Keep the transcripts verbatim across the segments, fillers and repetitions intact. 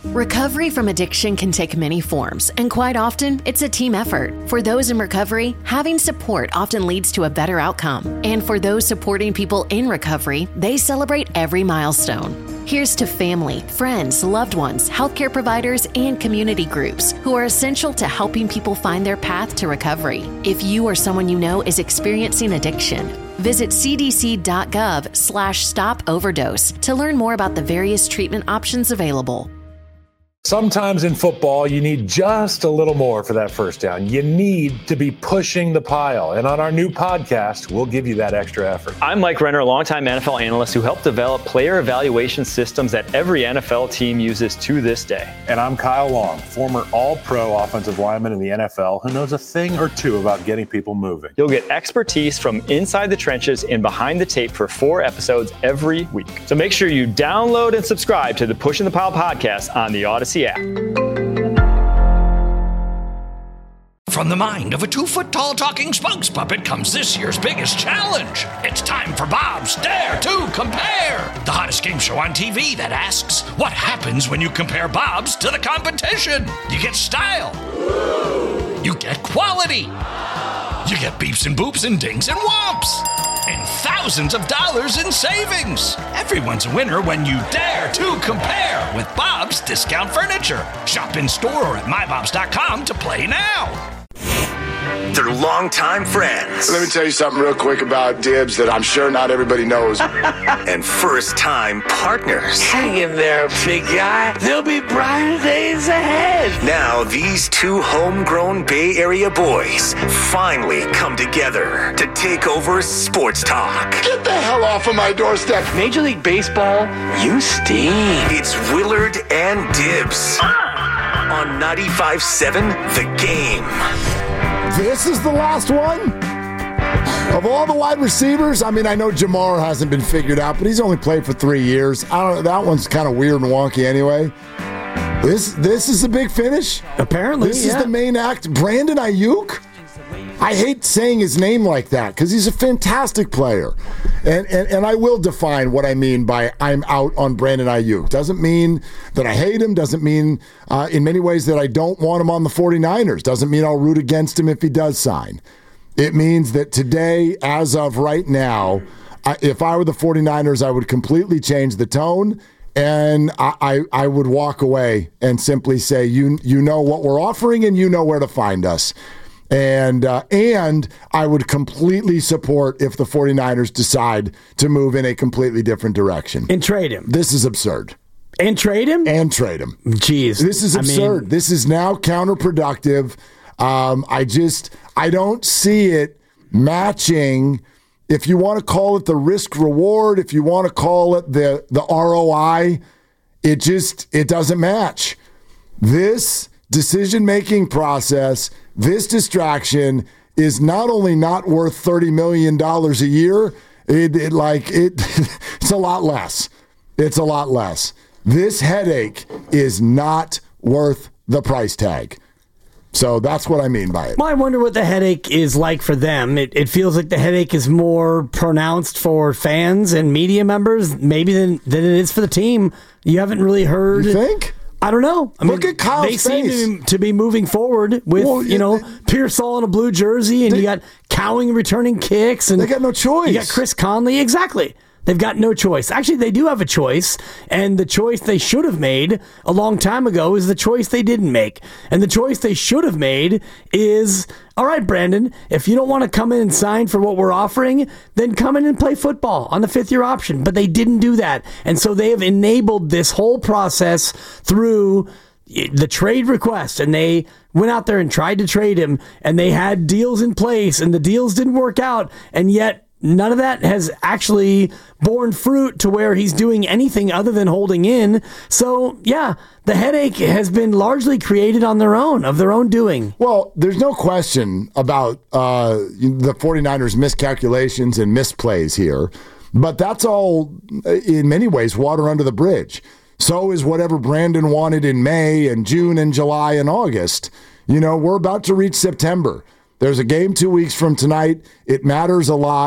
Recovery from addiction can take many forms, and quite often, it's a team effort. For those in recovery, having support often leads to a better outcome. And for those supporting people in recovery, they celebrate every milestone. Here's to family, friends, loved ones, healthcare providers, and community groups who are essential to helping people find their path to recovery. If you or someone you know is experiencing addiction, visit cdc.gov slash stop overdose to learn more about the various treatment options available. Sometimes in football, you need just a little more for that first down. You need to be pushing the pile. And on our new podcast, we'll give you that extra effort. I'm Mike Renner, a longtime N F L analyst who helped develop player evaluation systems that every N F L team uses to this day. And I'm Kyle Long, former all-pro offensive lineman in the N F L who knows a thing or two about getting people moving. You'll get expertise from inside the trenches and behind the tape for four episodes every week. So make sure you download and subscribe to the Pushing the Pile podcast on the Odyssey app. From the mind of a two-foot-tall talking spokes puppet comes this year's biggest challenge. It's time for Bob's Dare to Compare, the hottest game show on T V that asks, what happens when you compare Bob's to the competition? You get style. You get quality. You get beeps and boops and dings and whomps. And thousands of dollars in savings. Everyone's a winner when you dare to compare with Bob's Discount Furniture. Shop in store or at my bobs dot com to play now. They're longtime friends. Let me tell you something real quick about Dibs that I'm sure not everybody knows. And first-time partners. Hang in there, big guy. There'll be brighter days ahead. Now these two homegrown Bay Area boys finally come together to take over sports talk. Get the hell off of my doorstep. Major League Baseball, you stink. It's Willard and Dibs on ninety-five point seven The Game. This is the last one? Of all the wide receivers, I mean, I know Jamar hasn't been figured out, but he's only played for three years. I don't know, that one's kind of weird and wonky anyway. This this is the big finish? Apparently, This yeah. is the main act. Brandon Ayuk? I hate saying his name like that because he's a fantastic player. And, and and I will define what I mean by I'm out on Brandon Ayuk. Doesn't mean that I hate him. Doesn't mean uh, in many ways that I don't want him on the 49ers. Doesn't mean I'll root against him if he does sign. It means that today, as of right now, I, if I were the 49ers, I would completely change the tone. And I, I, I would walk away and simply say, you you know what we're offering and you know where to find us. And uh, and I would completely support if the 49ers decide to move in a completely different direction. And trade him. This is absurd. And trade him? And trade him. Jeez. This is absurd. I mean, this is now counterproductive. Um, I just, I don't see it matching. If you want to call it the risk reward, if you want to call it the, the R O I, it just, it doesn't match. This decision-making process, this distraction is not only not worth thirty million dollars a year, it, it like it it's a lot less. It's a lot less. This headache is not worth the price tag. So that's what I mean by it. Well, I wonder what the headache is like for them. It, it feels like the headache is more pronounced for fans and media members, maybe than, than it is for the team. You haven't really heard. You think? I don't know. I Look mean, at Kyle's They seem face. to, to be moving forward with, Well, you know, they- Pearsall in a blue jersey, and they- you got Cowing returning kicks. And They got no choice. You got Chris Conley. Exactly. They've got no choice. Actually, they do have a choice, and the choice they should have made a long time ago is the choice they didn't make. And the choice they should have made is, all right, Brandon, if you don't want to come in and sign for what we're offering, then come in and play football on the fifth-year option. But they didn't do that. And so they have enabled this whole process through the trade request, and they went out there and tried to trade him, and they had deals in place, and the deals didn't work out, and yet none of that has actually borne fruit to where he's doing anything other than holding in. So, yeah, the headache has been largely created on their own, of their own doing. Well, there's no question about uh, the 49ers' miscalculations and misplays here, but that's all, in many ways, water under the bridge. So is whatever Brandon wanted in May and June and July and August. You know, we're about to reach September. There's a game two weeks from tonight. It matters a lot.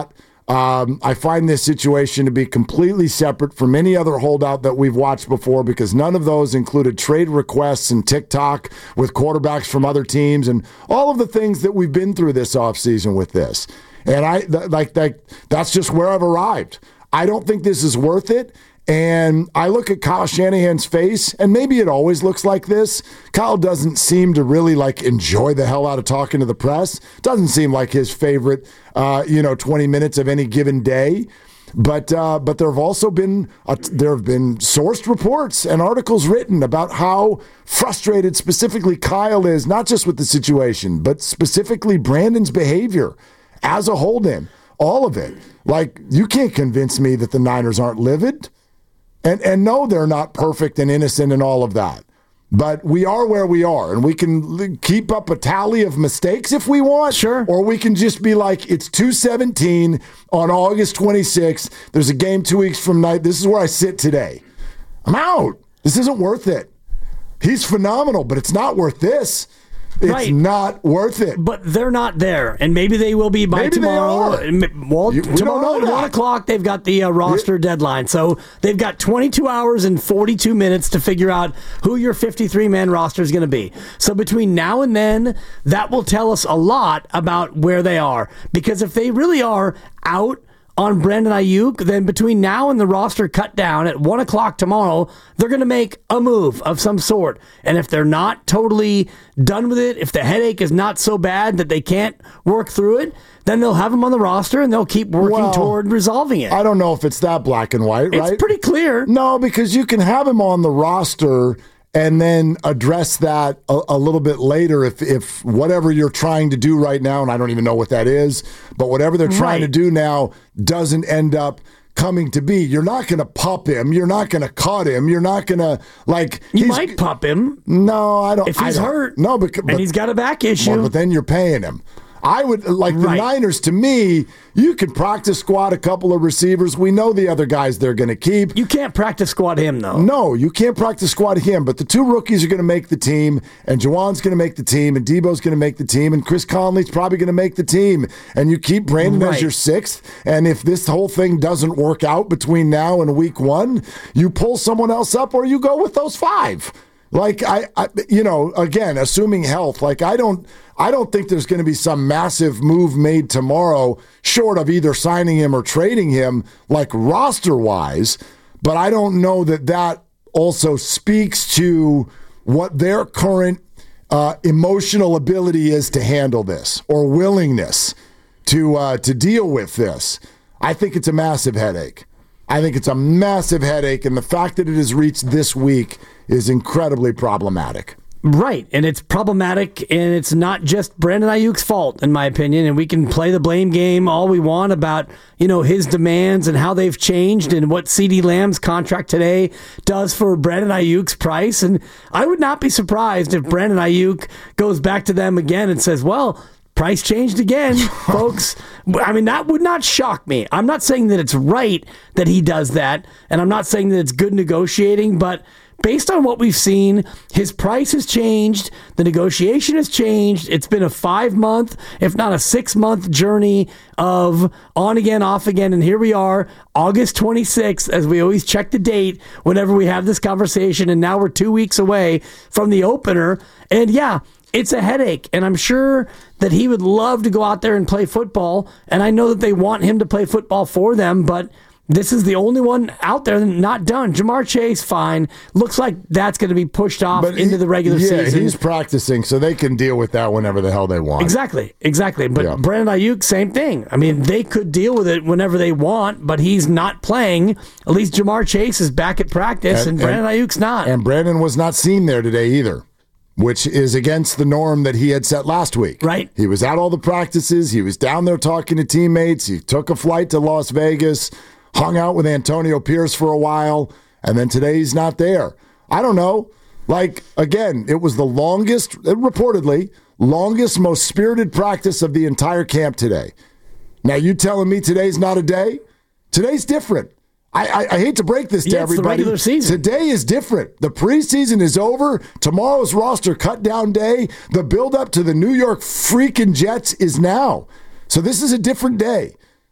Um, I find this situation to be completely separate from any other holdout that we've watched before because none of those included trade requests and TikTok with quarterbacks from other teams and all of the things that we've been through this offseason with this. And I th- like that. That's just where I've arrived. I don't think this is worth it. And I look at Kyle Shanahan's face, and maybe it always looks like this. Kyle doesn't seem to really like enjoy the hell out of talking to the press. Doesn't seem like his favorite, uh, you know, twenty minutes of any given day. But uh, but there have also been uh, there have been sourced reports and articles written about how frustrated specifically Kyle is, not just with the situation, but specifically Brandon's behavior as a hold-in. All of it. Like, you can't convince me that the Niners aren't livid. And and no, they're not perfect and innocent and all of that. But we are where we are, and we can keep up a tally of mistakes if we want. Sure. Or we can just be like, it's two seventeen on August twenty-sixth. There's a game two weeks from night. This is where I sit today. I'm out. This isn't worth it. He's phenomenal, but it's not worth this. It's right. not worth it. But they're not there, and maybe they will be by maybe tomorrow. Well, you, we tomorrow at one o'clock, they've got the uh, roster yeah. deadline. So they've got twenty-two hours and forty-two minutes to figure out who your fifty-three man roster is going to be. So between now and then, that will tell us a lot about where they are. Because if they really are out on Brandon Ayuk, then between now and the roster cut down at one o'clock tomorrow, they're going to make a move of some sort. And if they're not totally done with it, if the headache is not so bad that they can't work through it, then they'll have him on the roster and they'll keep working well, toward resolving it. I don't know if it's that black and white, right? It's pretty clear. No, because you can have him on the roster and then address that a, a little bit later if if whatever you're trying to do right now, and I don't even know what that is, but whatever they're trying right. to do now doesn't end up coming to be. You're not going to pup him. You're not going to cut him. You're not going to, like... You might pup him. No, I don't. If he's I don't, hurt. No, because, and he's got a back issue. Well, but then you're paying him. I would, like the right. Niners, to me, you can practice squad a couple of receivers. We know the other guys they're going to keep. You can't practice squad him, though. No, you can't practice squad him, but the two rookies are going to make the team, and Juwan's going to make the team, and Debo's going to make the team, and Chris Conley's probably going to make the team. And you keep Brandon right. as your sixth, and if this whole thing doesn't work out between now and week one, you pull someone else up or you go with those five. Like, I, I, you know, again, assuming health, like I don't, I don't think there's going to be some massive move made tomorrow, short of either signing him or trading him, like roster-wise. But I don't know that that also speaks to what their current uh, emotional ability is to handle this or willingness to uh, to deal with this. I think it's a massive headache. I think it's a massive headache, and the fact that it has reached this week is incredibly problematic. Right, and it's problematic, and it's not just Brandon Ayuk's fault, in my opinion, and we can play the blame game all we want about, you know, his demands and how they've changed and what CeeDee Lamb's contract today does for Brandon Ayuk's price, and I would not be surprised if Brandon Ayuk goes back to them again and says, well, price changed again, folks. I mean, that would not shock me. I'm not saying that it's right that he does that, and I'm not saying that it's good negotiating, but based on what we've seen, his price has changed, the negotiation has changed. It's been a five-month, if not a six-month journey of on again, off again, and here we are, August twenty-sixth, as we always check the date whenever we have this conversation, and now we're two weeks away from the opener, and yeah, it's a headache, and I'm sure that he would love to go out there and play football, and I know that they want him to play football for them, but this is the only one out there not done. Jamar Chase, fine. Looks like that's going to be pushed off but into he, the regular yeah, season. Yeah, he's practicing, so they can deal with that whenever the hell they want. Exactly, exactly. But yeah. Brandon Ayuk, same thing. I mean, they could deal with it whenever they want, but he's not playing. At least Jamar Chase is back at practice, and, and Brandon and, Ayuk's not. And Brandon was not seen there today either, which is against the norm that he had set last week. Right. He was at all the practices. He was down there talking to teammates. He took a flight to Las Vegas, hung out with Antonio Pierce for a while, and then today he's not there. I don't know. Like, again, it was the longest, reportedly, longest, most spirited practice of the entire camp today. Now, you telling me today's not a day? Today's different. I, I, I hate to break this to yeah, everybody. It's the regular season. Today is different. The preseason is over. Tomorrow's roster cut down day. The build-up to the New York freaking Jets is now. So this is a different day.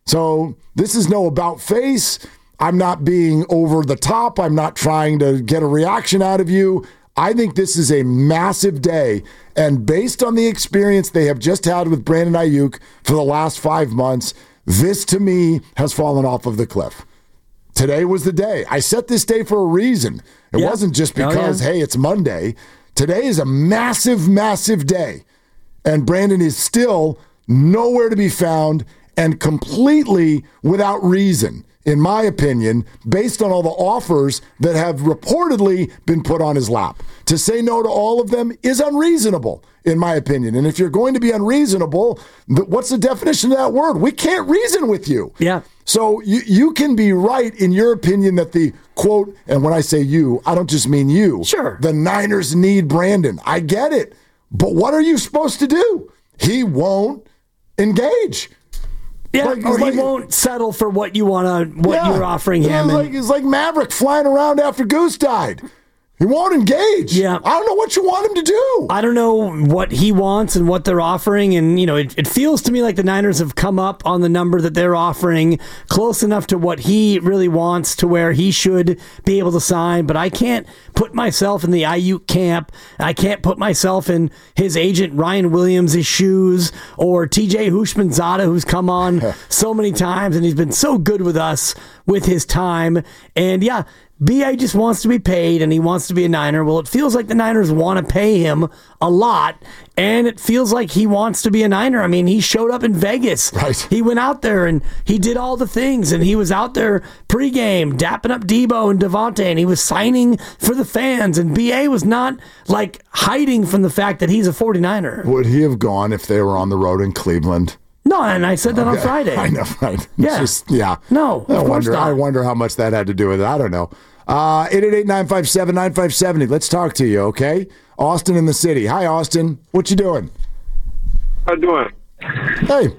So this is no about face. I'm not being over the top. I'm not trying to get a reaction out of you. I think this is a massive day. And based on the experience they have just had with Brandon Ayuk for the last five months, this to me has fallen off of the cliff. Today was the day. I set this day for a reason. It yeah. wasn't just because, oh, yeah. hey, it's Monday. Today is a massive, massive day. And Brandon is still nowhere to be found and completely without reason, in my opinion, based on all the offers that have reportedly been put on his lap. To say no to all of them is unreasonable, in my opinion. And if you're going to be unreasonable, what's the definition of that word? We can't reason with you. Yeah. So you, you can be right in your opinion that the, quote, and when I say you, I don't just mean you. Sure. The Niners need Brandon. I get it. But what are you supposed to do? He won't engage. Yeah, like, or like, he won't settle for what you want to, what yeah, you're offering him. It's like, it's like Maverick flying around after Goose died. He won't engage. Yeah. I don't know what you want him to do. I don't know what he wants and what they're offering. And, you know, it, it feels to me like the Niners have come up on the number that they're offering close enough to what he really wants to where he should be able to sign. But I can't put myself in the Ayuk camp. I can't put myself in his agent Ryan Williams' shoes or T J Houshmandzadeh, who's come on so many times and he's been so good with us with his time. And, yeah, B A just wants to be paid, and he wants to be a Niner. Well, it feels like the Niners want to pay him a lot, and it feels like he wants to be a Niner. I mean, he showed up in Vegas. Right. He went out there, and he did all the things, and he was out there pregame, dapping up Debo and Devontae, and he was signing for the fans, and B A was not, like, hiding from the fact that he's a forty-niner. Would he have gone if they were on the road in Cleveland? No, and I said that okay. on Friday. I know, right? Yeah. Just, yeah. No, I of wonder, course not. I wonder how much that had to do with it. I don't know. Uh, eight eight eight, nine five seven, nine five seven zero. Let's talk to you, okay? Austin in the city. Hi, Austin. What you doing? How you doing? Hey.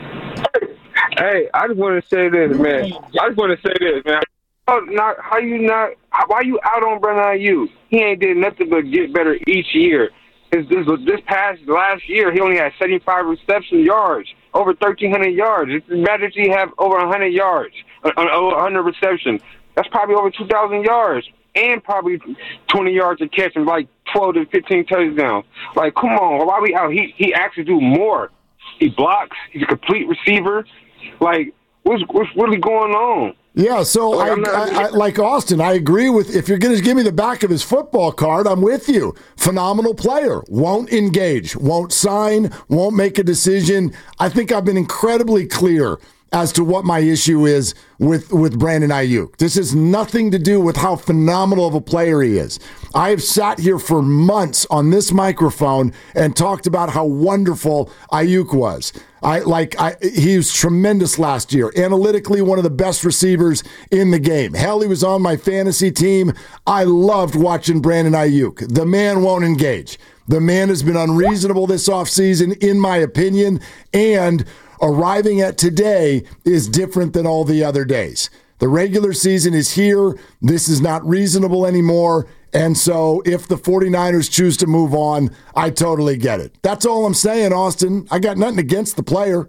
Hey, I just want to say this, man. I just want to say this, man. How, not, how you not? How, why you out on Brandon Ayuk? He ain't did nothing but get better each year. This, this, this past last year, he only had seventy-five reception yards, over thirteen hundred yards. It's better if he have over one hundred yards, over one hundred reception. That's probably over two thousand yards and probably twenty yards a catch and like twelve to fifteen touchdowns. Like, come on, why we out? He he actually do more. He blocks. He's a complete receiver. Like, what's what's really going on? Yeah, so like, I, not, I, I, like Austin, I agree with, if you're going to give me the back of his football card, I'm with you. Phenomenal player. Won't engage, won't sign, won't make a decision. I think I've been incredibly clear as to what my issue is with, with Brandon Ayuk. This has nothing to do with how phenomenal of a player he is. I have sat here for months on this microphone and talked about how wonderful Ayuk was. I like I, he was tremendous last year. Analytically, one of the best receivers in the game. Hell, he was on my fantasy team. I loved watching Brandon Ayuk. The man won't engage. The man has been unreasonable this offseason, in my opinion, and arriving at today is different than all the other days. The regular season is here. This is not reasonable anymore. And so if the 49ers choose to move on, I totally get it. That's all I'm saying, Austin. I got nothing against the player.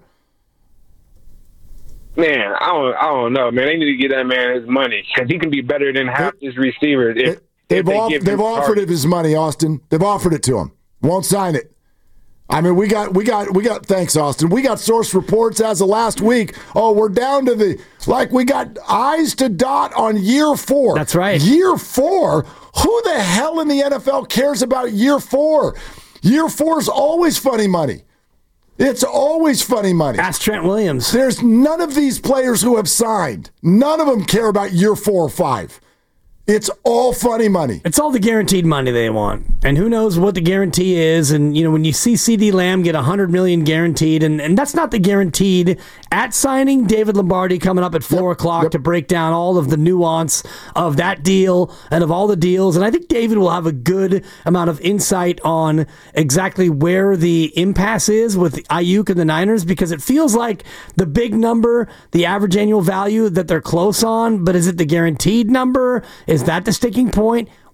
Man, I don't, I don't know, man. They need to get that man his money because he can be better than half it, his receivers. If, it, they've if they off, they've offered him his money, Austin. They've offered it to him. Won't sign it. I mean, we got, we got, we got, thanks, Austin. We got source reports as of last week. Oh, we're down to the, like, we got eyes to dot on year four. That's right. Year four? Who the hell in the N F L cares about year four? Year four is always funny money. It's always funny money. Ask Trent Williams. There's none of these players who have signed. None of them care about year four or five. It's all funny money. It's all the guaranteed money they want. And who knows what the guarantee is. And, you know, when you see CeeDee Lamb get one hundred million dollars guaranteed, and, and that's not the guaranteed at signing. David Lombardi coming up at four yep, o'clock yep. to break down all of the nuance of that deal and of all the deals. And I think David will have a good amount of insight on exactly where the impasse is with Ayuk and the Niners, because it feels like the big number, the average annual value that they're close on, but is it the guaranteed number? Is that the sticking point?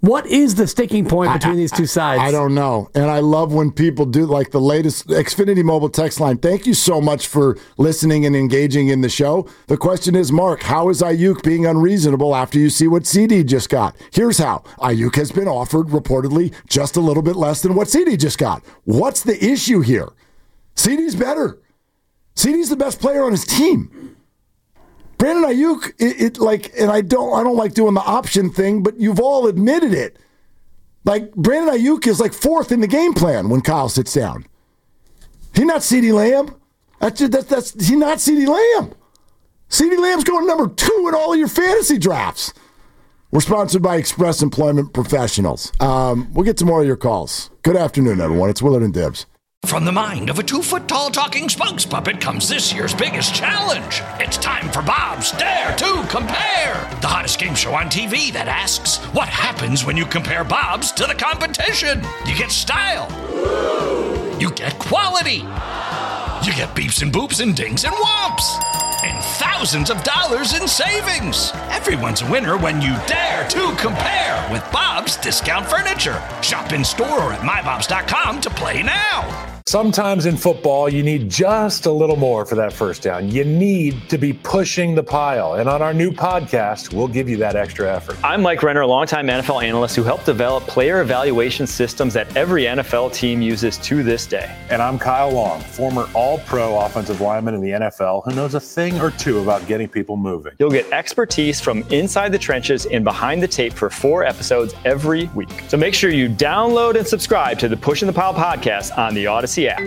What is the sticking point between I, these two sides? I, I don't know. And I love when people do like the latest Xfinity Mobile text line. Thank you so much for listening and engaging in the show. The question is, Mark, how is Ayuk being unreasonable after you see what C D just got? Here's how. Ayuk has been offered reportedly just a little bit less than what C D just got. What's the issue here? C D's better. C D's the best player on his team. Brandon Ayuk, it, it like, and I don't, I don't like doing the option thing, but you've all admitted it. Like Brandon Ayuk is like fourth in the game plan when Kyle sits down. He's not CeeDee Lamb. That's just, that's that's he's not CeeDee Lamb. CeeDee Lamb's going number two in all of your fantasy drafts. We're sponsored by Express Employment Professionals. Um, we'll get to more of your calls. Good afternoon, everyone. It's Willard and Dibs. From the mind of a two-foot-tall talking spokes puppet comes this year's biggest challenge. It's time for Bob's Dare to Compare, the hottest game show on T V that asks, what happens when you compare Bob's to the competition? You get style. You get quality. You get beeps and boops and dings and whomps. And thousands of dollars in savings. Everyone's a winner when you dare to compare with Bob's Discount Furniture. Shop in store or at my bobs dot com to play now. Sometimes in football, you need just a little more for that first down. You need to be pushing the pile. And on our new podcast, we'll give you that extra effort. I'm Mike Renner, a longtime N F L analyst who helped develop player evaluation systems that every N F L team uses to this day. And I'm Kyle Long, former all-pro offensive lineman in the N F L who knows a thing or two about getting people moving. You'll get expertise from inside the trenches and behind the tape for four episodes every week. So make sure you download and subscribe to the Pushing the Pile podcast on the Odyssey app.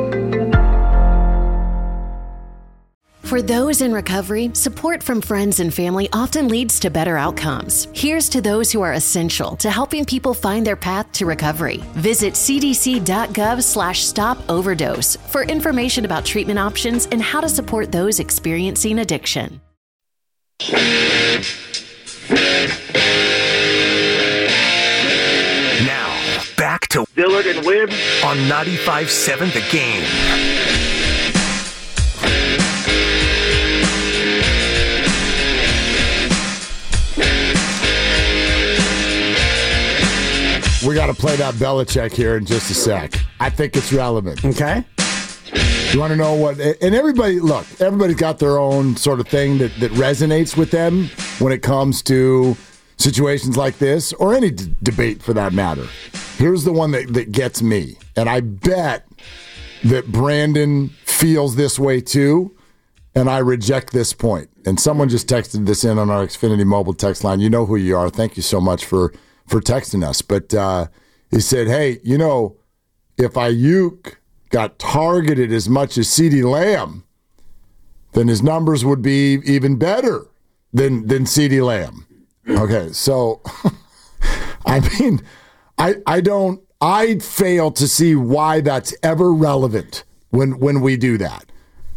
For those in recovery, support from friends and family often leads to better outcomes. Here's to those who are essential to helping people find their path to recovery. Visit c d c dot gov slash stop overdose for information about treatment options and how to support those experiencing addiction. Now, back to Dillard and Webb on ninety-five point seven The Game. We got to play that Belichick here in just a sec. I think it's relevant. Okay. You want to know what? And everybody, look, everybody's got their own sort of thing that, that resonates with them when it comes to situations like this, or any d- debate for that matter. Here's the one that, that gets me, and I bet that Brandon feels this way too, and I reject this point. And someone just texted this in on our Xfinity Mobile text line. You know who you are. Thank you so much for for texting us. But uh, he said, hey, you know, if Ayuk got targeted as much as CeeDee Lamb, then his numbers would be even better than, than CeeDee Lamb. Okay, so, I mean, I I don't, I fail to see why that's ever relevant when when we do that.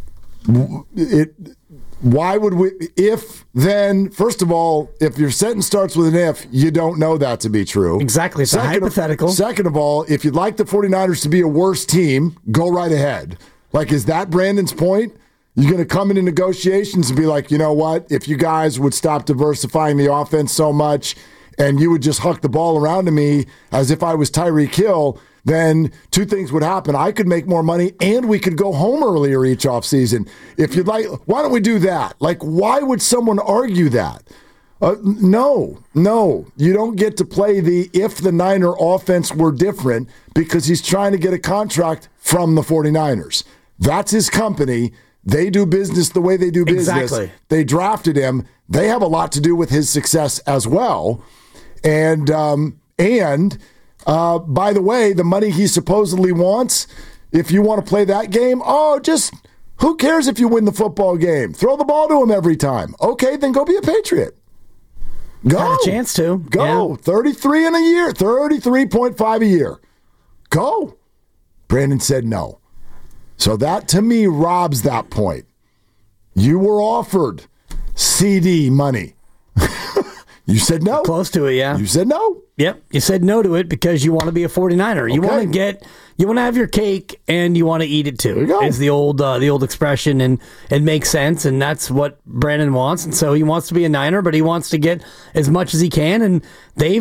It Why would we, if, then, first of all, if your sentence starts with an if, you don't know that to be true. Exactly. It's second a hypothetical. Of, second of all, if you'd like the 49ers to be a worse team, go right ahead. Like, is that Brandon's point? You're going to come into negotiations and be like, you know what? If you guys would stop diversifying the offense so much and you would just huck the ball around to me as if I was Tyreek Hill, then two things would happen. I could make more money and we could go home earlier each offseason. If you'd like, why don't we do that? Like, why would someone argue that? Uh, no, no. You don't get to play the if the Niner offense were different because he's trying to get a contract from the 49ers. That's his company. They do business the way they do business. Exactly. They drafted him. They have a lot to do with his success as well. And, um, and, Uh, by the way, the money he supposedly wants, if you want to play that game, oh, just who cares if you win the football game? Throw the ball to him every time. Okay, then go be a Patriot. Go. Have a chance to. Go. Yeah. thirty-three in a year, thirty-three point five a year. Go. Brandon said no. So that, to me, robs that point. You were offered C D money. You said no. Close to it, yeah. You said no. Yep. You said no to it because you want to be a 49er. You Okay. want to get, you want to have your cake and you want to eat it too. There you go. Is the old, uh, the old expression, and it makes sense. And that's what Brandon wants. And so he wants to be a Niner, but he wants to get as much as he can. And they've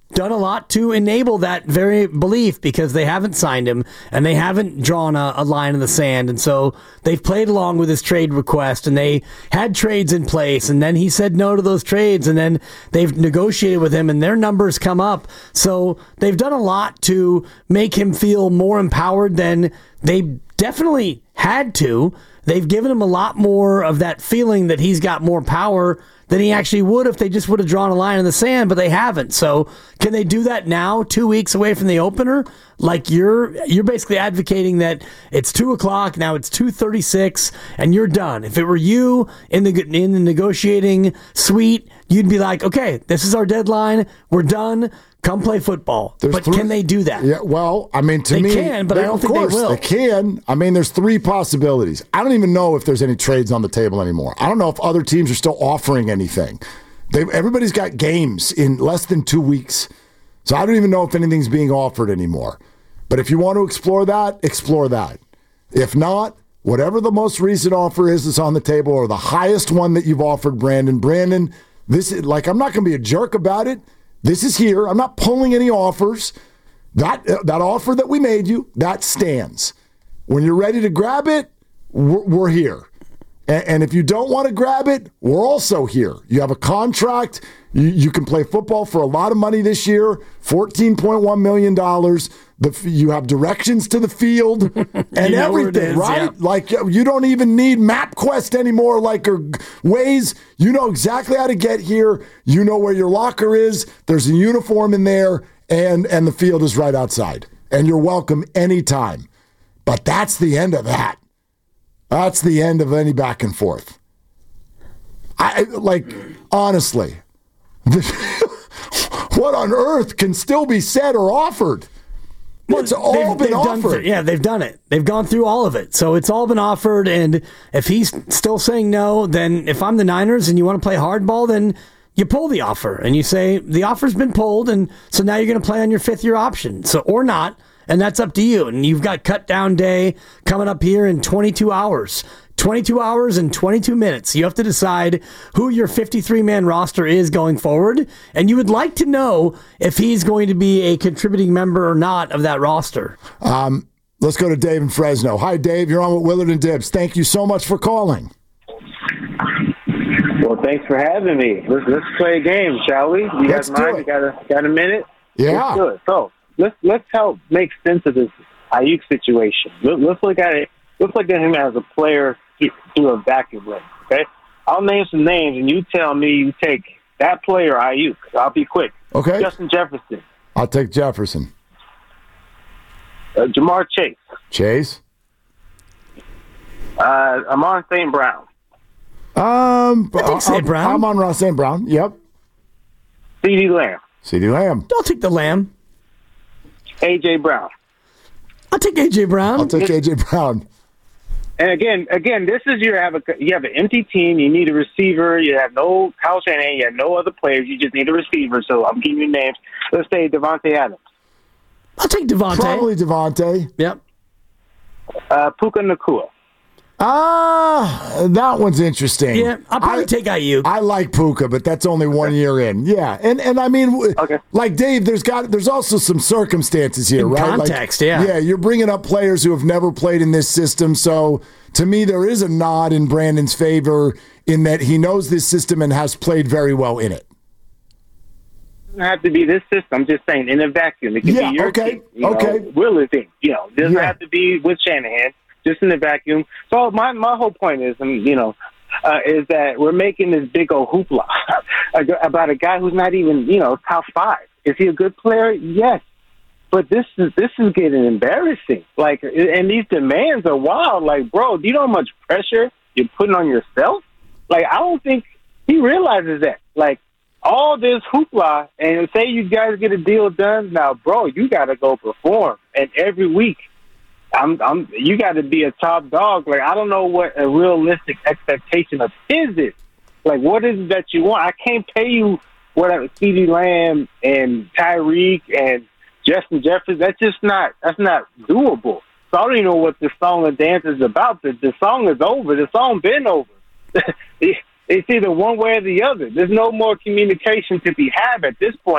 done a lot to enable that very belief because they haven't signed him and they haven't drawn a, a line in the sand. And so they've played along with his trade request and they had trades in place. And then he said no to those trades. And then they've negotiated with him and their numbers come up. So they've done a lot to make him feel more empowered than they definitely had to. They've given him a lot more of that feeling that he's got more power than he actually would if they just would have drawn a line in the sand, but they haven't. So can they do that now, two weeks away from the opener? Like you're you're basically advocating that it's two o'clock, now it's two thirty-six, and you're done. If it were you in the in the negotiating suite, you'd be like, okay, this is our deadline, we're done. Come play football. There's but three, can they do that? Yeah, well, I mean, to they me, they can, but they, I don't of think course, they will. They can. I mean, there's three possibilities. I don't even know if there's any trades on the table anymore. I don't know if other teams are still offering anything. They, everybody's got games in less than two weeks, so I don't even know if anything's being offered anymore. But if you want to explore that, explore that. If not, whatever the most recent offer is that's on the table, or the highest one that you've offered, Brandon. Brandon, this is like I'm not going to be a jerk about it. This is here. I'm not pulling any offers. That uh, that offer that we made you, that stands. When you're ready to grab it, we're, we're here. And, and if you don't want to grab it, we're also here. You have a contract. You, you can play football for a lot of money this year, fourteen point one million dollars. The, you have directions to the field and you know everything, is, right? yeah. Like you don't even need MapQuest anymore, like or Waze. You know exactly how to get here. You know where your locker is. There's a uniform in there, and and the field is right outside. And you're welcome anytime. But that's the end of that. That's the end of any back and forth. I like honestly, what on earth can still be said or offered? Well, it's all they've, been they've offered. Done, yeah, they've done it. They've gone through all of it. So it's all been offered. And if he's still saying no, then if I'm the Niners and you want to play hardball, then you pull the offer and you say the offer's been pulled. And so now you're going to play on your fifth year option. So, or not. And that's up to you. And you've got cut down day coming up here in twenty-two hours. twenty-two hours and twenty-two minutes. You have to decide who your fifty-three man roster is going forward. And you would like to know if he's going to be a contributing member or not of that roster. Um, let's go to Dave in Fresno. Hi, Dave. You're on with Willard and Dibbs. Thank you so much for calling. Well, thanks for having me. Let's, let's play a game, shall we? You Let's guys do mind? it. You got a, got a minute? Yeah. Let's do it. So let's, let's help make sense of this Ayuk situation. Let, let's look at it. Let's look at him as a player through a vacuum lens, okay? I'll name some names, and you tell me you take that player, Ayuk. I'll be quick. Okay. Justin Jefferson. I'll take Jefferson. Uh, Jamar Chase. Chase. Uh, Amon Saint Brown. Um, I think Saint Brown. I'm on Ross Saint Brown. Yep. CeeDee Lamb. CeeDee Lamb. I'll take the Lamb. A J Brown. I'll take A J Brown. I'll take A J Brown. And again, again, this is your have a you have an empty team. You need a receiver. You have no Kyle Shanahan. You have no other players. You just need a receiver. So I'm giving you names. Let's say Devontae Adams. I'll take Devontae. Probably Devontae. Yep. Uh, Puka Nacua. Ah, that one's interesting. Yeah, I'll probably I, take Ayuk. I like Puka, but that's only one year in. Yeah, and and I mean, okay. like Dave, there's got there's also some circumstances here, in right? Context, like, yeah. Yeah, you're bringing up players who have never played in this system, so to me, there is a nod in Brandon's favor in that he knows this system and has played very well in it. It doesn't have to be this system. I'm just saying in a vacuum. It can Yeah, be your okay, team. You okay. know, Willer's team. You know, it doesn't Yeah. have to be with Shanahan. Just in the vacuum. So my my whole point is, um, you know, uh, is that we're making this big old hoopla about a guy who's not even, you know, top five. Is he a good player? Yes, but this is this is getting embarrassing. Like, and these demands are wild. Like, bro, do you know how much pressure you're putting on yourself? Like, I don't think he realizes that. Like, all this hoopla, and say you guys get a deal done, now, bro, you got to go perform, and every week. I'm, I'm, you got to be a top dog. Like, I don't know what a realistic expectation of his is. Like, what is it that you want? I can't pay you what CeeDee Lamb and Tyreek and Justin Jefferson. That's just not, that's not doable. So I don't even know what the song and dance is about. The, the song is over. The song been over. It's either one way or the other. There's no more communication to be had at this point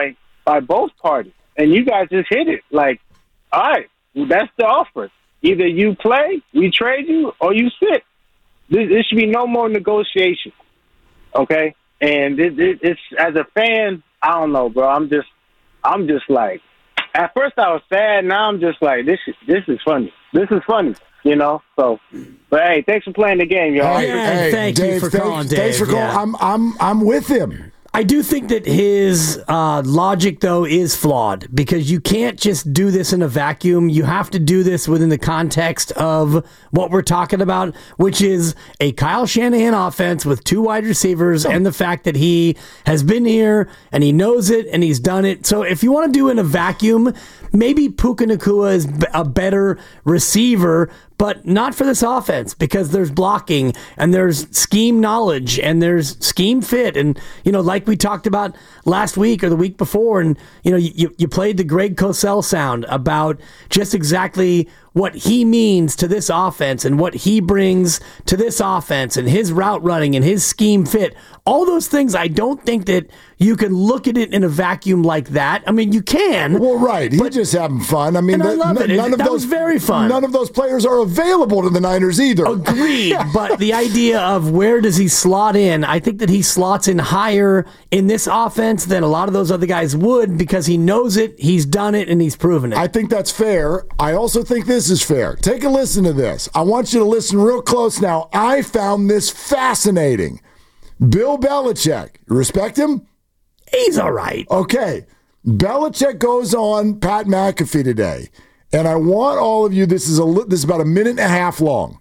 by both parties. And you guys just hit it. Like, all right, that's the offer. Either you play, we trade you, or you sit. There, there should be no more negotiation. Okay? And it, it, it's as a fan, I don't know, bro. I'm just, I'm just like, at first I was sad. Now I'm just like, this, is, this is funny. This is funny, you know. So, but hey, thanks for playing the game, y'all. Hey, hey, thank Dave, you for thanks, calling, Dave. Thanks for calling. Yeah. I'm, I'm, I'm with him. I do think that his uh, logic, though, is flawed because you can't just do this in a vacuum. You have to do this within the context of what we're talking about, which is a Kyle Shanahan offense with two wide receivers and the fact that he has been here and he knows it and he's done it. So if you want to do it in a vacuum, maybe Puka Nacua is a better receiver, but not for this offense because there's blocking and there's scheme knowledge and there's scheme fit. And, you know, like we talked about last week or the week before, and, you know, you, you played the Greg Cosell sound about just exactly what he means to this offense and what he brings to this offense and his route running and his scheme fit. All those things, I don't think that you can look at it in a vacuum like that. I mean, you can. Well, right. He's just having fun. I mean, and the, I love n- it. none it, of that those was very fun. None of those players are available to the Niners either. Agreed. But the idea of where does he slot in, I think that he slots in higher in this offense than a lot of those other guys would because he knows it, he's done it, and he's proven it. I think that's fair. I also think this is fair. Take a listen to this. I want you to listen real close now. I found this fascinating. Bill Belichick, respect him? He's all right. Okay. Belichick goes on Pat McAfee today, and I want all of you, this is a this is about a minute and a half long.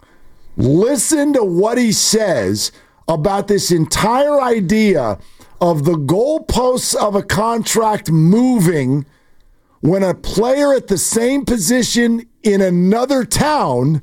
Listen to what he says about this entire idea of the goalposts of a contract moving when a player at the same position in another town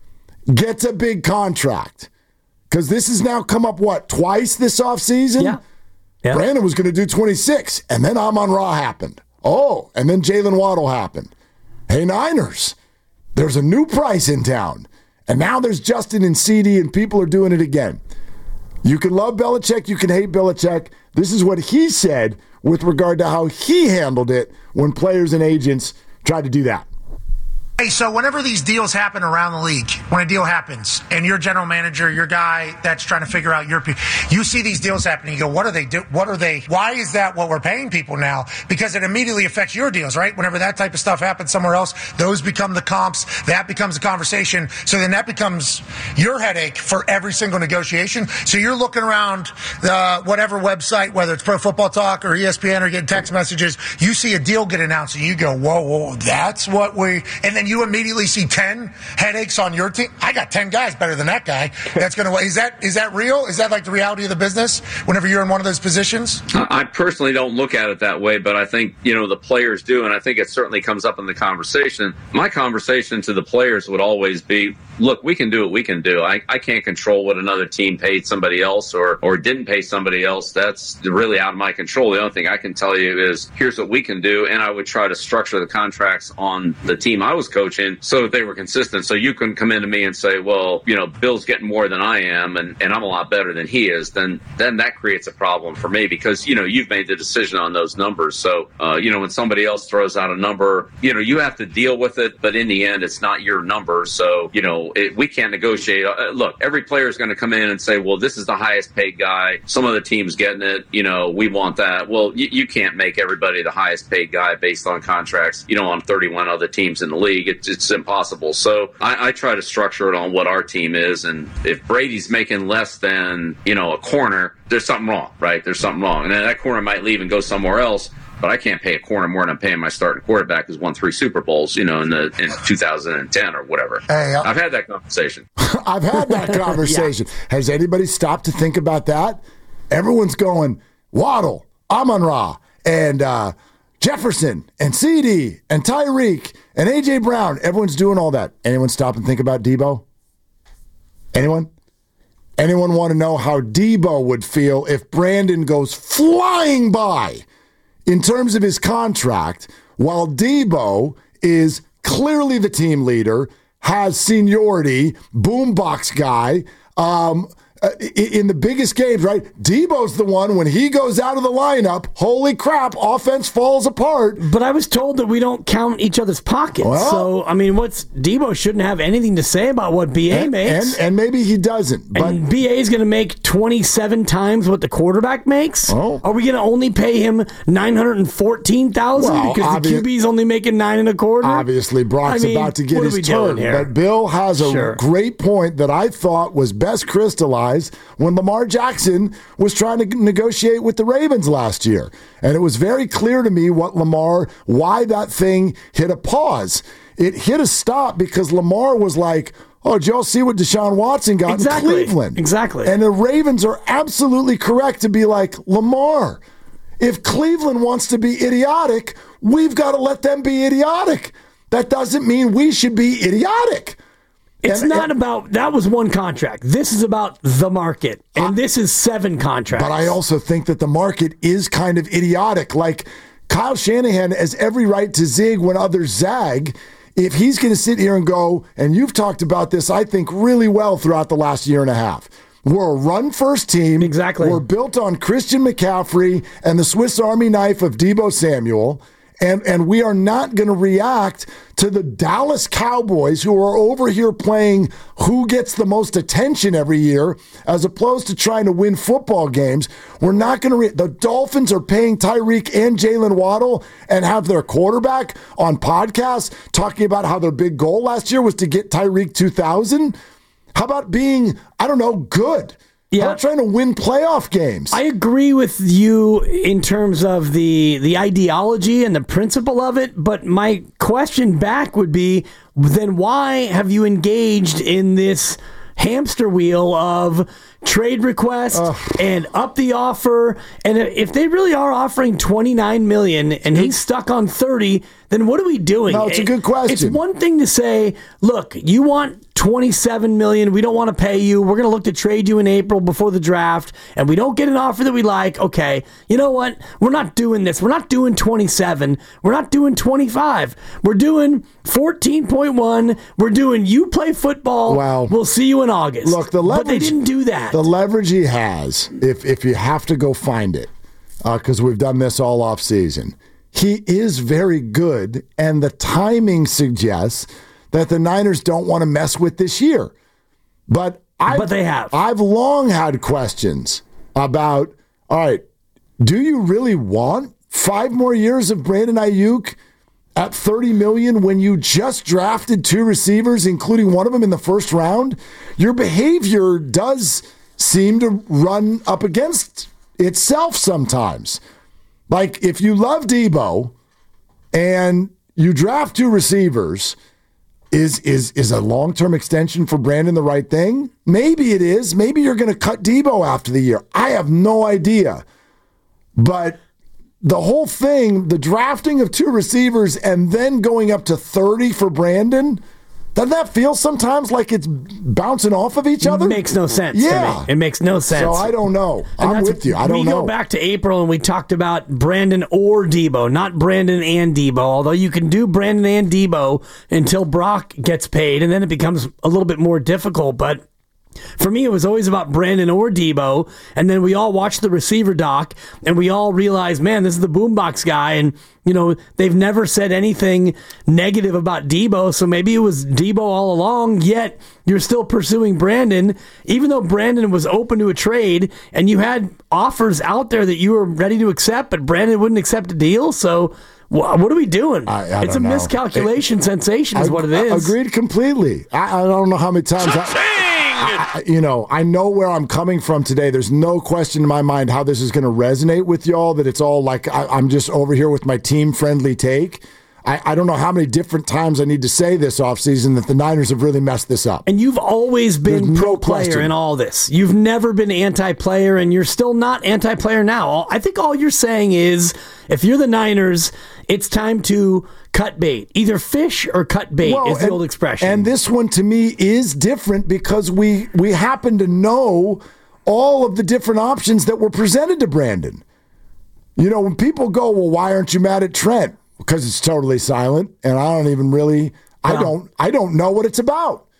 gets a big contract. Because this has now come up, what, twice this offseason? Yeah. yeah. Brandon was going to do twenty-six, and then Amon-Ra happened. Oh, and then Jalen Waddle happened. Hey, Niners, there's a new price in town. And now there's Justin and C D, and people are doing it again. You can love Belichick, you can hate Belichick. This is what he said with regard to how he handled it when players and agents tried to do that. Hey, so whenever these deals happen around the league, when a deal happens, and your general manager, your guy that's trying to figure out your, you see these deals happening, you go, what are they do? What are they? Why is that what we're paying people now? Because it immediately affects your deals, right? Whenever that type of stuff happens somewhere else, those become the comps. That becomes a conversation. So then that becomes your headache for every single negotiation. So you're looking around the whatever website, whether it's Pro Football Talk or E S P N or getting text messages, you see a deal get announced, and you go, whoa, whoa, that's what we. And then you immediately see ten headaches on your team. I got ten guys better than that guy. That's going to. Is that is that real? Is that like the reality of the business whenever you're in one of those positions? I personally don't look at it that way, but I think, you know, the players do, and I think it certainly comes up in the conversation. My conversation to the players would always be, look, we can do what we can do. I, I can't control what another team paid somebody else or, or didn't pay somebody else. That's really out of my control. The only thing I can tell you is here's what we can do, and I would try to structure the contracts on the team I was coaching so that they were consistent. So you can come into me and say, well, you know, Bill's getting more than I am, and, and I'm a lot better than he is. Then then that creates a problem for me because, you know, you've made the decision on those numbers. So, uh, you know, when somebody else throws out a number, you know, you have to deal with it. But in the end, it's not your number. So, you know, it, we can't negotiate. Uh, look, every player is going to come in and say, well, this is the highest paid guy. Some of the team's getting it. You know, we want that. Well, you, you can't make everybody the highest paid guy based on contracts, you know, on thirty-one other teams in the league. It, it's impossible. So I, I try to structure it on what our team is. And if Brady's making less than, you know, a corner, there's something wrong, right? There's something wrong. And then that corner might leave and go somewhere else. But I can't pay a corner more than I'm paying my starting quarterback who's won three Super Bowls, you know, in the in two thousand ten or whatever. Hey, I've had that conversation. I've had that conversation. yeah. Has anybody stopped to think about that? Everyone's going, Waddle, Amon-Ra, and uh, Jefferson, and C D, and Tyreek, and A J Brown. Everyone's doing all that. Anyone stop and think about Debo? Anyone? Anyone want to know how Debo would feel if Brandon goes flying by in terms of his contract while Debo is clearly the team leader, has seniority, boombox guy, um, uh, in the biggest games, right? Debo's the one, when he goes out of the lineup, holy crap, offense falls apart. But I was told that we don't count each other's pockets. Well, so, I mean, what's Debo shouldn't have anything to say about what B A and, makes. And, and maybe he doesn't. But and B A is going to make twenty-seven times what the quarterback makes? Oh. Are we going to only pay him nine hundred fourteen thousand dollars well, because obvi- the Q B's only making nine and a quarter? Obviously, Brock's I mean, about to get his turn. But Bill has a sure. great point that I thought was best crystallized when Lamar Jackson was trying to negotiate with the Ravens last year. And it was very clear to me what Lamar, why that thing hit a pause. It hit a stop because Lamar was like, oh, did y'all see what Deshaun Watson got exactly. in Cleveland? Exactly. And the Ravens are absolutely correct to be like, Lamar, if Cleveland wants to be idiotic, we've got to let them be idiotic. That doesn't mean we should be idiotic. It's and, not and, about, that was one contract. This is about the market, and uh, this is seven contracts. But I also think that the market is kind of idiotic. Like, Kyle Shanahan has every right to zig when others zag. If he's going to sit here and go, and you've talked about this, I think, really well throughout the last year and a half. We're a run-first team. Exactly. We're built on Christian McCaffrey and the Swiss Army knife of Deebo Samuel. And and we are not going to react to the Dallas Cowboys, who are over here playing who gets the most attention every year, as opposed to trying to win football games. We're not going to. Re- the Dolphins are paying Tyreek and Jalen Waddle and have their quarterback on podcasts talking about how their big goal last year was to get Tyreek two thousand. How about being, I don't know, good? Yeah. How about trying to win playoff games? I agree with you in terms of the the ideology and the principle of it, but my question back would be, then why have you engaged in this hamster wheel of trade request uh, and up the offer? And if they really are offering twenty-nine million dollars and he's stuck on thirty, then what are we doing? No, it's a good question. It's one thing to say, look, you want twenty-seven million dollars, we don't want to pay you, we're going to look to trade you in April before the draft, and we don't get an offer that we like. Okay, you know what? We're not doing this. We're not doing twenty-seven. We're not doing twenty-five. We're doing fourteen point one. We're doing you play football. Wow. We'll see you in August. Look, the leverage, but they didn't do that. The leverage he has, if if you have to go find it, because uh, we've done this all off season, he is very good, and the timing suggests that the Niners don't want to mess with this year. But I've, but they have. I've long had questions about, all right, do you really want five more years of Brandon Ayuk at thirty million dollars when you just drafted two receivers, including one of them in the first round? Your behavior does seem to run up against itself sometimes. Like, if you love Deebo and you draft two receivers, Is is is a long-term extension for Brandon the right thing? Maybe it is. Maybe you're going to cut Deebo after the year. I have no idea. But the whole thing, the drafting of two receivers and then going up to thirty for Brandon, doesn't that feel sometimes like it's bouncing off of each other? It makes no sense yeah. to me. It makes no sense. So I don't know. And I'm with you. I don't we know. We go back to April and we talked about Brandon or Deebo, not Brandon and Deebo, although you can do Brandon and Deebo until Brock gets paid, and then it becomes a little bit more difficult. But for me, it was always about Brandon or Deebo, and then we all watched the receiver doc, and we all realized, man, this is the boombox guy, and you know they've never said anything negative about Deebo, so maybe it was Deebo all along. Yet you're still pursuing Brandon, even though Brandon was open to a trade, and you had offers out there that you were ready to accept, but Brandon wouldn't accept a deal. So what are we doing? I, I it's a know. miscalculation it, sensation is I, what it is. Agreed completely. I, I don't know how many times I, I, you know, I know where I'm coming from today. There's no question in my mind how this is going to resonate with y'all, that it's all like I, I'm just over here with my team-friendly take. I, I don't know how many different times I need to say this offseason that the Niners have really messed this up. And you've always been There's pro no player question. in all this. You've never been anti-player, and you're still not anti-player now. I think all you're saying is, if you're the Niners, it's time to cut bait. Either fish or cut bait well, is the and, old expression. And this one, to me, is different because we we happen to know all of the different options that were presented to Brandon. You know, when people go, well, why aren't you mad at Trent? Because it's totally silent, and I don't even really, I Well, don't, I don't know what it's about.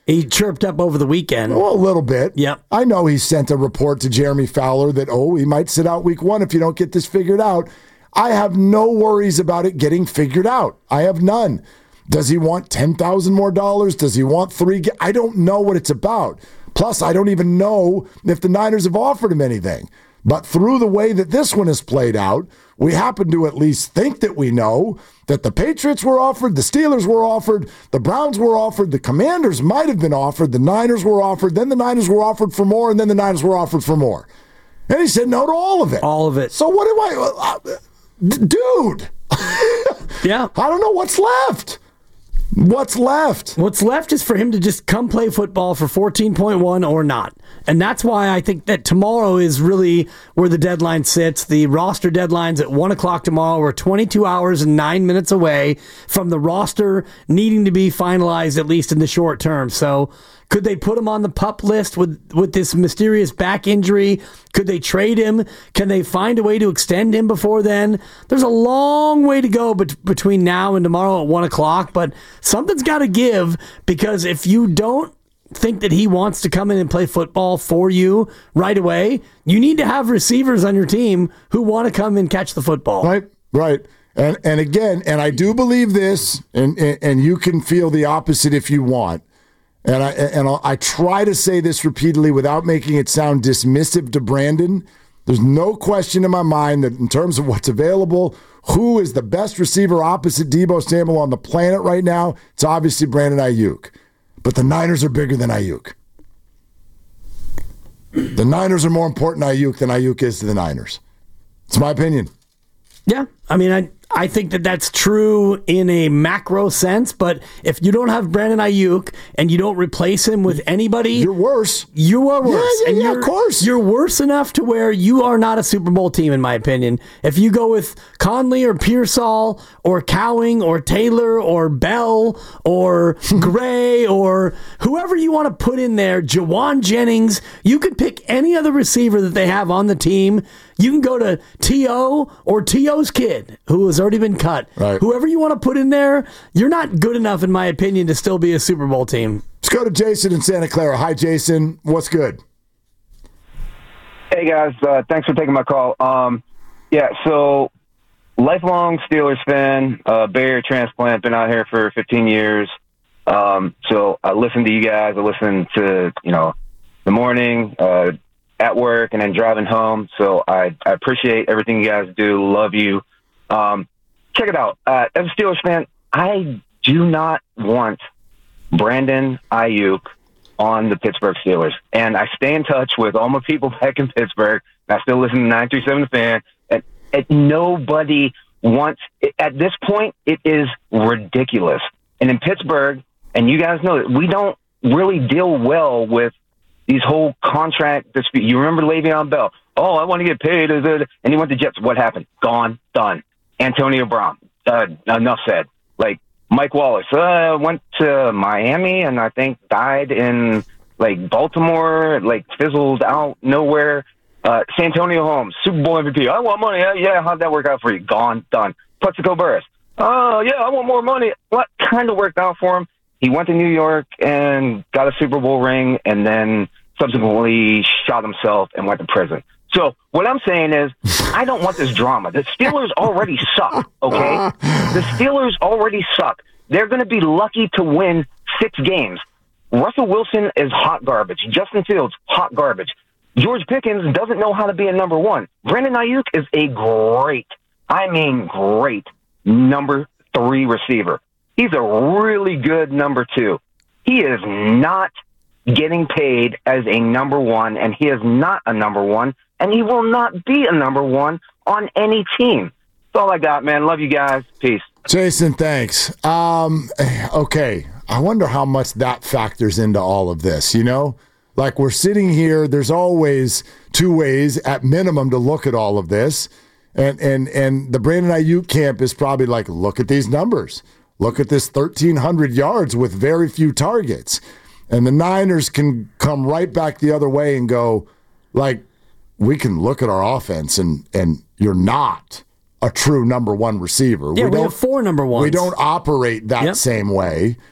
He chirped up over the weekend. Well, a little bit. Yep. I know he sent a report to Jeremy Fowler that, oh, he might sit out week one if you don't get this figured out. I have no worries about it getting figured out. I have none. Does he want ten thousand dollars more dollars? Does he want three? I don't know what it's about. Plus, I don't even know if the Niners have offered him anything. But through the way that this one has played out, we happen to at least think that we know that the Patriots were offered, the Steelers were offered, the Browns were offered, the Commanders might have been offered, the Niners were offered, then the Niners were offered for more, and then the Niners were offered for more. And he said no to all of it. All of it. So what do I... Uh, dude! Yeah. I don't know what's left. What's left? What's left is for him to just come play football for fourteen point one or not. And that's why I think that tomorrow is really where the deadline sits. The roster deadline's at one o'clock tomorrow. We're twenty-two hours and nine minutes away from the roster needing to be finalized, at least in the short term. So could they put him on the PUP list with, with this mysterious back injury? Could they trade him? Can they find a way to extend him before then? There's a long way to go bet- between now and tomorrow at one o'clock, but something's got to give, because if you don't think that he wants to come in and play football for you right away, you need to have receivers on your team who want to come and catch the football. Right, right. And and again, and I do believe this, and, and, and you can feel the opposite if you want. And I and I'll, I try to say this repeatedly without making it sound dismissive to Brandon. There's no question in my mind that in terms of what's available, who is the best receiver opposite Deebo Samuel on the planet right now, it's obviously Brandon Ayuk. But the Niners are bigger than Ayuk. The Niners are more important to Ayuk than Ayuk is to the Niners. It's my opinion. Yeah, I mean, I I think that that's true in a macro sense, but if you don't have Brandon Ayuk and you don't replace him with anybody, you're worse. You are worse. Yeah, yeah, and yeah, you're, of course. You're worse enough to where you are not a Super Bowl team, in my opinion. If you go with Conley or Pearsall or Cowing or Taylor or Bell or Gray or whoever you want to put in there, Jawan Jennings, you could pick any other receiver that they have on the team. You can go to T O or T O's kid, who has already been cut. Right. Whoever you want to put in there, you're not good enough, in my opinion, to still be a Super Bowl team. Let's go to Jason in Santa Clara. Hi, Jason. What's good? Hey, guys. Uh, thanks for taking my call. Um, yeah, so lifelong Steelers fan, uh, Bay Area transplant, been out here for fifteen years. Um, so I listen to you guys. I listen to, you know, the morning, uh, at work, and then driving home. So I, I appreciate everything you guys do. Love you. Um, check it out. Uh, as a Steelers fan, I do not want Brandon Ayuk on the Pittsburgh Steelers. And I stay in touch with all my people back in Pittsburgh. I still listen to nine three seven The Fan. And, and nobody wants, at this point, it is ridiculous. And in Pittsburgh, and you guys know that we don't really deal well with these whole contract dispute. You remember Le'Veon Bell? Oh, I want to get paid. And he went to Jets. What happened? Gone. Done. Antonio Brown. Uh, enough said. Like, Mike Wallace uh, went to Miami and I think died in, like, Baltimore, like, fizzled out nowhere. Uh, Santonio Holmes, Super Bowl M V P. I want money. Uh, yeah, how'd that work out for you? Gone. Done. Plexico Burress. Oh, yeah, I want more money. What kind of worked out for him? He went to New York and got a Super Bowl ring and then subsequently shot himself and went to prison. So what I'm saying is I don't want this drama. The Steelers already suck, okay? The Steelers already suck. They're going to be lucky to win six games. Russell Wilson is hot garbage. Justin Fields, hot garbage. George Pickens doesn't know how to be a number one. Brandon Ayuk is a great, I mean great, number three receiver. He's a really good number two. He is not getting paid as a number one, and he is not a number one, and he will not be a number one on any team. That's all I got, man. Love you guys. Peace. Jason, thanks. Um, okay, I wonder how much that factors into all of this, you know? Like, we're sitting here, there's always two ways at minimum to look at all of this, and and and the Brandon Ayuk camp is probably like, look at these numbers. Look at this thirteen hundred yards with very few targets. And the Niners can come right back the other way and go, like, we can look at our offense and and you're not a true number one receiver. Yeah, we, we don't have four number ones. We don't operate that yep. same way.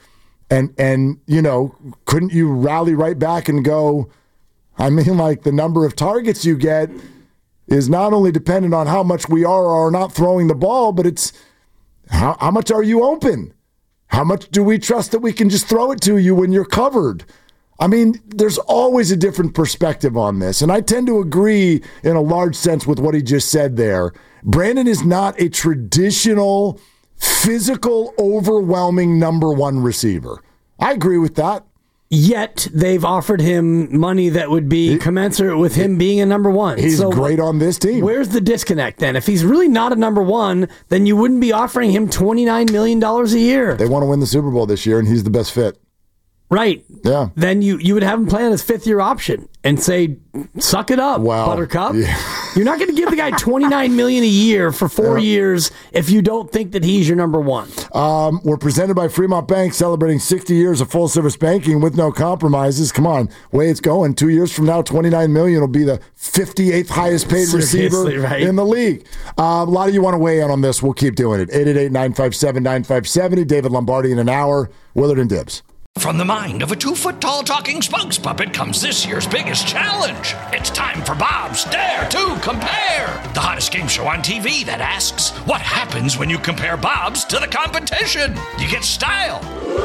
And, and you know, couldn't you rally right back and go, I mean, like the number of targets you get is not only dependent on how much we are or are not throwing the ball, but it's how, how much are you open? How much do we trust that we can just throw it to you when you're covered? I mean, there's always a different perspective on this. And I tend to agree in a large sense with what he just said there. Brandon is not a traditional, physical, overwhelming number one receiver. I agree with that. Yet they've offered him money that would be he, commensurate with him being a number one. He's so great on this team. Where's the disconnect then? If he's really not a number one, then you wouldn't be offering him twenty-nine million dollars a year. They want to win the Super Bowl this year, and he's the best fit. Right. Yeah. Then you, you would have him play on his fifth year option and say, suck it up, wow. Buttercup. Yeah. You're not going to give the guy twenty-nine million dollars a year for four yeah. years if you don't think that he's your number one. Um, we're presented by Fremont Bank, celebrating sixty years of full service banking with no compromises. Come on, way it's going. Two years from now, twenty-nine million dollars will be the fifty-eighth highest paid receiver right? in the league. Uh, a lot of you want to weigh in on this. We'll keep doing it. eight eight eight, nine five seven, nine five seven zero. David Lombardi in an hour. Willard and Dibs. From the mind of a two-foot-tall talking spokes puppet comes this year's biggest challenge. It's time for Bob's Dare to Compare, the hottest game show on T V that asks, what happens when you compare Bob's to the competition? You get style.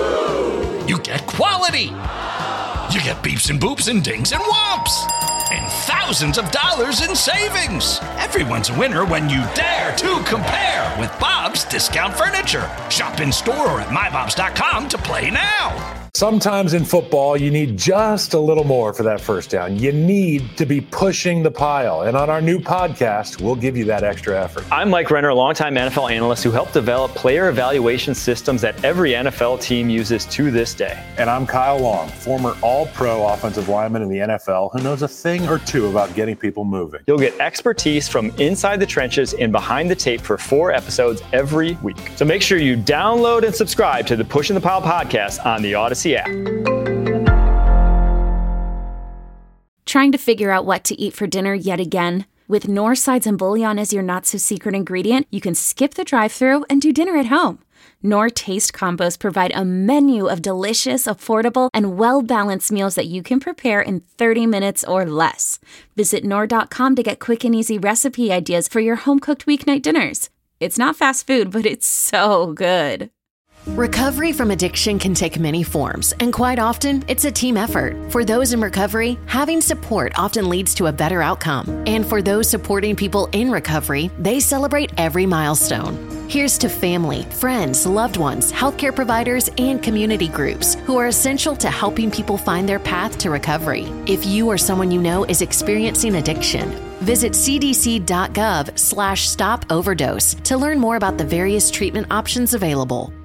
You get quality. You get beeps and boops and dings and whomps. And thousands of dollars in savings. Everyone's a winner when you dare to compare with Bob's Discount Furniture. Shop in store or at my bobs dot com to play now. Sometimes in football, you need just a little more for that first down. You need to be pushing the pile. And on our new podcast, we'll give you that extra effort. I'm Mike Renner, a longtime N F L analyst who helped develop player evaluation systems that every N F L team uses to this day. And I'm Kyle Long, former all-pro offensive lineman in the N F L who knows a thing or two about getting people moving. You'll get expertise from inside the trenches and behind the tape for four episodes every week. So make sure you download and subscribe to the Pushing the Pile podcast on the Odyssey app. Trying to figure out what to eat for dinner yet again? With Knorr Sides and Bouillon as your not-so-secret ingredient, you can skip the drive-thru and do dinner at home. Knorr Taste Combos provide a menu of delicious, affordable, and well-balanced meals that you can prepare in thirty minutes or less. Visit Knorr dot com to get quick and easy recipe ideas for your home-cooked weeknight dinners. It's not fast food, but it's so good. Recovery from addiction can take many forms, and quite often, it's a team effort. For those in recovery, having support often leads to a better outcome. And for those supporting people in recovery, they celebrate every milestone. Here's to family, friends, loved ones, healthcare providers, and community groups who are essential to helping people find their path to recovery. If you or someone you know is experiencing addiction, visit c d c dot gov slash stop overdose to learn more about the various treatment options available.